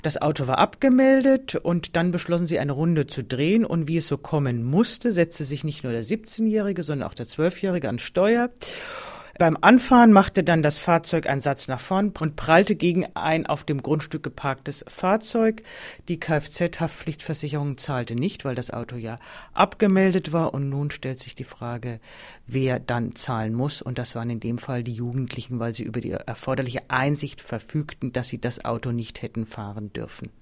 Das Auto war abgemeldet und dann beschlossen sie, eine Runde zu drehen. Und wie es so kommen musste, setzte sich nicht nur der 17-Jährige, sondern auch der 12-Jährige ans Steuer. Beim Anfahren machte dann das Fahrzeug einen Satz nach vorn und prallte gegen ein auf dem Grundstück geparktes Fahrzeug. Die Kfz-Haftpflichtversicherung zahlte nicht, weil das Auto ja abgemeldet war. Und nun stellt sich die Frage, wer dann zahlen muss. Und das waren in dem Fall die Jugendlichen, weil sie über die erforderliche Einsicht verfügten, dass sie das Auto nicht hätten fahren dürfen.